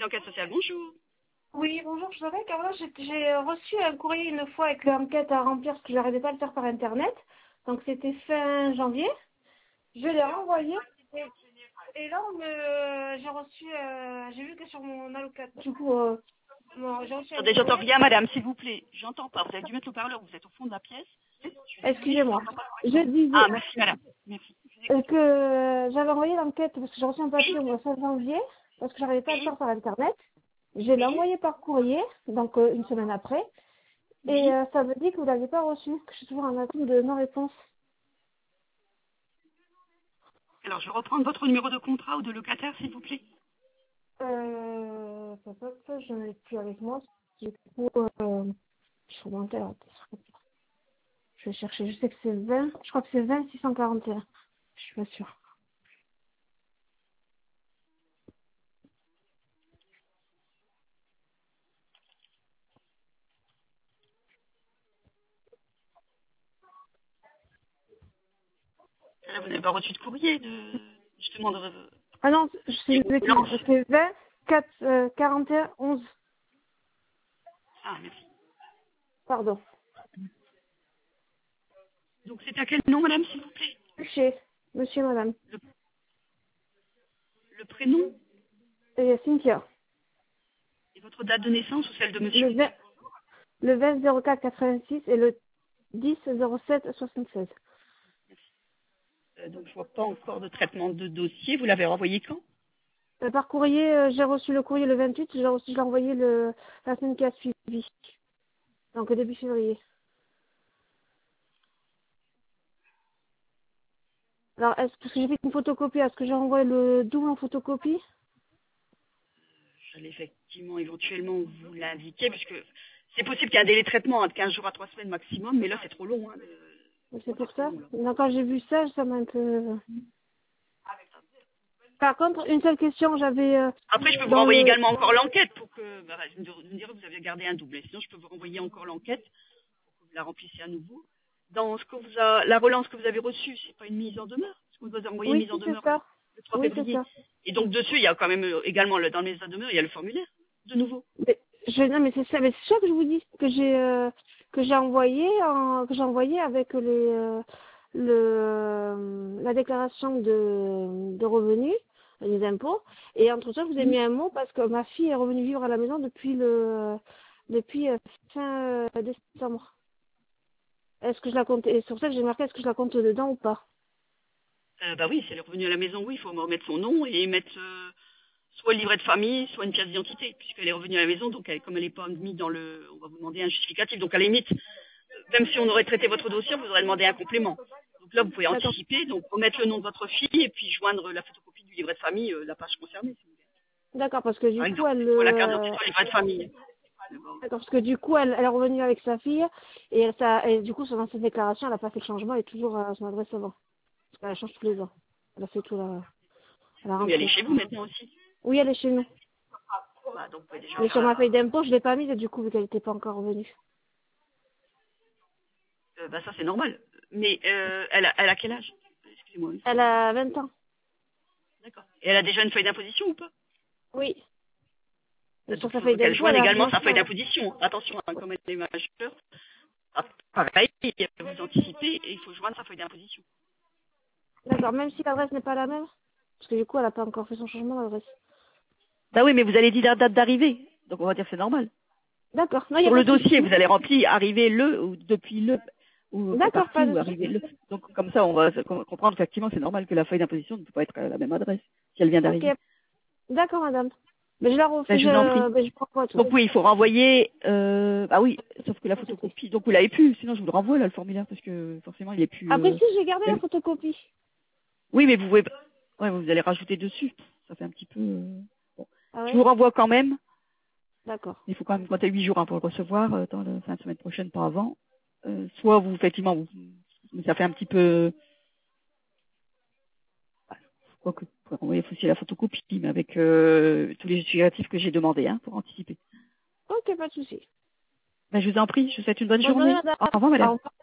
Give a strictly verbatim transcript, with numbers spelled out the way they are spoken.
d'enquête sociale, bonjour. Oui, bonjour, je voudrais car là, j'ai j'ai reçu un courrier une fois avec l'enquête à remplir parce que je n'arrivais pas à le faire par internet. Donc c'était fin janvier. Je l'ai renvoyé et, et là on me j'ai reçu euh, j'ai vu que sur mon allocateur. Du coup euh, mon- j'ai reçu un Attendez, j'entends courrier. rien, madame, s'il vous plaît. J'entends pas. Vous avez dû mettre le parleur, vous êtes au fond de la pièce. Je suis désolée, je vous Excusez-moi. entends pas Je correctement. Ah, disais merci, madame. Merci. Je vous euh, écoute. que j'avais envoyé l'enquête parce que j'ai reçu un papier au mois de janvier parce que j'arrivais pas à le Oui, faire par internet. Je l'ai oui, envoyé par courrier, donc euh, une semaine après. Et oui. euh, ça veut dire que vous l'avez pas reçu, que je suis toujours en attente de non-réponse. Alors, je vais reprendre votre numéro de contrat ou de locataire, s'il vous plaît. Euh, pop, pop, je n'en ai plus avec moi. Du coup, euh, je suis remontée alors. Je vais chercher, je sais que c'est vingt, je crois que c'est vingt six cent quarante et un. Je suis pas sûre. Là, vous n'avez pas reçu de courrier de... justement, de... Ah non, c'est une de bêtise. Blanche. C'est vingt, quatre, euh, quarante et un, onze. Ah, merci. Pardon. Donc, c'est à quel nom, madame, s'il vous plaît? Chez monsieur et madame. le, le prénom Et Cynthia. et votre date de naissance ou celle de monsieur? Le vingt, le vingt zéro quatre quatre-vingt-six et le dix zéro sept soixante-seize. Euh, donc, je vois pas encore de traitement de dossier. Vous l'avez renvoyé quand? Euh, par courrier, euh, j'ai reçu le courrier le vingt-huit, j'ai reçu, je l'ai envoyé le, la semaine qui a suivi. Donc, début février. Alors, est-ce que j'ai fait une photocopie? Est-ce que j'ai envoyé le double en photocopie? J'allais effectivement éventuellement vous l'indiquer, puisque c'est possible qu'il y ait un délai de traitement hein, de quinze jours à trois semaines maximum, mais là c'est trop long. Hein, le- C'est c'est pour trop ça. long là. Donc, quand j'ai vu ça, ça m'a un peu... Par contre, une seule question, j'avais euh, Après, je peux vous dans renvoyer le... également encore l'enquête pour que, bah, je me vous me direz que vous avez gardé un double. Et sinon, je peux vous renvoyer encore l'enquête pour que vous la remplissiez à nouveau. Dans ce que vous a, la relance que vous avez reçue, c'est pas une mise en demeure, parce qu'on vous a envoyé une Oui, mise en si, c'est demeure le, ça. le trois Oui, c'est février. ça. Et donc dessus, il y a quand même euh, également le- dans les mises en demeure, il y a le formulaire de nouveau. Mais, je, non, mais c'est ça, mais c'est ça que je vous dis, que j'ai euh, que j'ai envoyé, en, que j'ai envoyé avec les, euh, le, euh, la déclaration de, de revenus, les impôts. Et entre temps, je vous ai mis un mot parce que ma fille est revenue vivre à la maison depuis le depuis euh, fin euh, décembre. Est-ce que je la compte? Et c'est pour ça que j'ai marqué est-ce que je la compte dedans ou pas? Euh, bah oui, c'est le revenu à la maison, oui, il faut remettre son nom et mettre euh, soit le livret de famille, soit une pièce d'identité, puisqu'elle est revenue à la maison, donc elle, comme elle n'est pas mise dans le... On va vous demander un justificatif. Donc à la limite, même si on aurait traité votre dossier, on vous aurait demandé un complément. Donc là, vous pouvez D'accord. anticiper, donc remettre le nom de votre fille et puis joindre la photocopie du livret de famille, euh, la page concernée, si vous voulez. D'accord, parce que du Par coup, exemple, elle, soit la carte d'identité, euh, soit le livret de famille. Mais bon, d'accord, parce que du coup, elle, elle est revenue avec sa fille et, elle, ça, et du coup, sur cette déclaration, elle a pas fait le changement, elle est toujours à son adresse avant. Parce qu'elle change tous les ans. Elle a fait tout la, elle a oui, mais elle est rentré. chez vous maintenant aussi. Oui, elle est chez nous. Bah, donc vous pouvez déjà Mais faire sur ma la... feuille d'impôt, je l'ai pas mise et du coup, vu qu'elle n'était pas encore revenue. euh, bah ça c'est normal. Mais euh, elle, a, elle a quel âge? Excusez-moi. Elle a vingt ans. D'accord. Et elle a déjà une feuille d'imposition ou pas? Oui. Et sur Donc, sa il feuille faut qu'elle d'impôt, joigne elle a également neuf sa feuille ans. d'imposition. Attention, hein, comme elle est majeure, ah, pareil, vous anticipez et il faut joindre sa feuille d'imposition. D'accord, même si l'adresse n'est pas la même. Parce que du coup, elle a pas encore fait son changement d'adresse. Bah oui, mais vous allez dire la date d'arrivée. Donc on va dire que c'est normal. D'accord, non, il n'y a Sur pas le de dossier, souci. vous allez remplir arriver le ou depuis le ou fait D'accord, partie pas de ou souci. arriver le. Donc comme ça, on va se- com- comprendre qu'effectivement c'est normal que la feuille d'imposition ne peut pas être à la même adresse si elle vient Ok. d'arriver. D'accord, madame. Mais je la Ben, refais, je vous en prie. je, mais je prends pas tout. Donc oui, il faut renvoyer. Euh, ah oui, sauf que la photocopie. Donc vous l'avez plus. Sinon je vous le renvoie là le formulaire parce que forcément il est plus. Après, euh, si, j'ai gardé la photocopie. Oui, mais vous pouvez, ouais, vous allez rajouter dessus. Ça fait un petit peu. euh, Bon. Ah Je ouais? vous renvoie quand même. D'accord. Il faut quand même compter huit jours hein, pour le recevoir euh, dans la fin de semaine prochaine, pas avant. Euh, soit vous, effectivement, vous, mais ça fait un petit peu. Quoi que, vous pouvez renvoyer aussi la photocopie, mais avec euh, tous les justificatifs que j'ai demandés hein, pour anticiper. Ok, pas de souci. Ben, je vous en prie. Je vous souhaite une bonne Bonne journée, journée. madame. Au revoir, Au madame. revoir.